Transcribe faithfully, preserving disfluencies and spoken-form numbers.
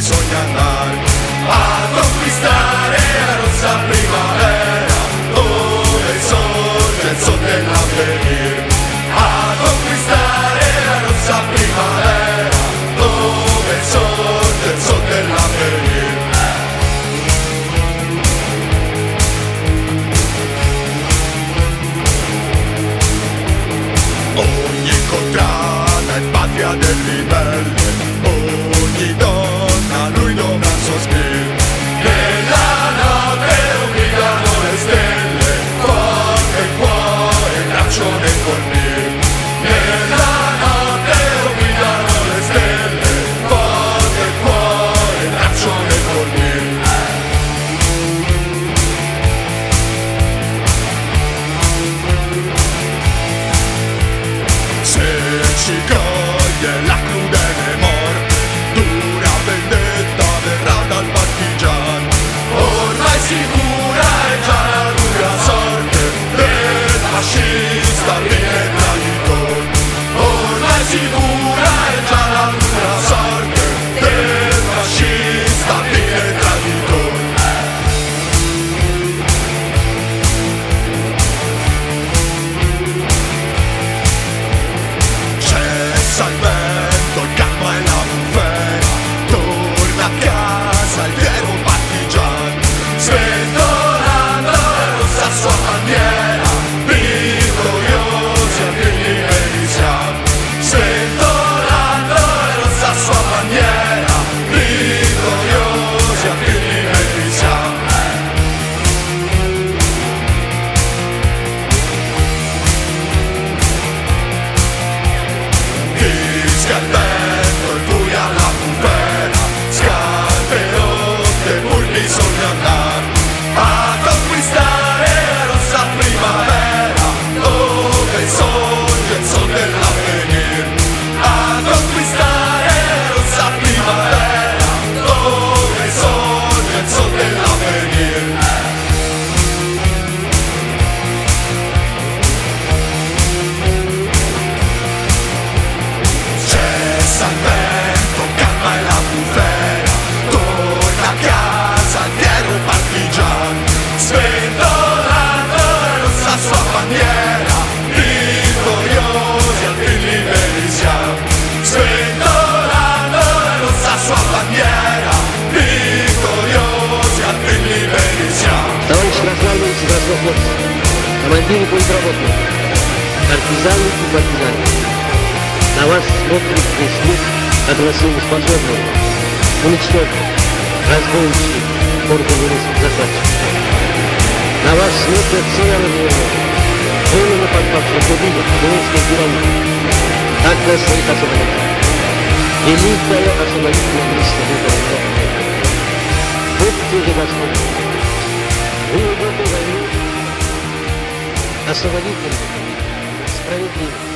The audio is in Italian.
bisogna andare a conquistare la rossa primavera, dove sorge il sol dell'avvenire. A conquistare la rossa primavera, dove sorge il sol dell'avvenire. Ogni contrada è patria del ribelle, ogni donna lui dovrà sospirare. Nella notte obbligano le stelle, forte il cuore, il braccio nel colpire. Nella notte obbligano le stelle, forte il cuore, il braccio nel colpire. Se ci coglie la crudele morte, dura vendetta verrà dal partigiano. Ormai sicura è già la dura sorte del fascista vile traditore. Ormai sicura è già la dura sorte del fascista vile traditore. Cessa il vento, il calma e la bufera, torna a casa il vero partigiano, sventolando la rossa sua bandiera, vittoriosi a figli veri siamo. Sventolando la rossa sua bandiera, vittoriosi a figli veri siamo. Fischia il vento e buia la bufera, scarpe rotte pur bisogna andare a conquistare la rossa primavera, dove sorge il sol dell'avvenire. A conquistare la rossa primavera, dove sorge il sol dell'avvenire. Cessa il vento, calma e la bufera, torna a casa il fiero partigiano, sventolando la rossa sua bandiera, vittoriosi al figli veri siamo. Sventolando la rossa sua bandiera, vittoriosi al figli veri siamo. Товарищи названивайте красных хлопцев, командиры контрработников, партизаны и партизаны. На вас смотрит весь мир, огласил способного, уничтожить, разбойничать, гордо выросших захватчиков. На вас смотрят целые миры, воины подпавших в убийцах немецких героев. Так нас своих освободит. Великое освободительное Христа Бога. Будьте же Господь. Вы в этой войне освободительны, справедливы.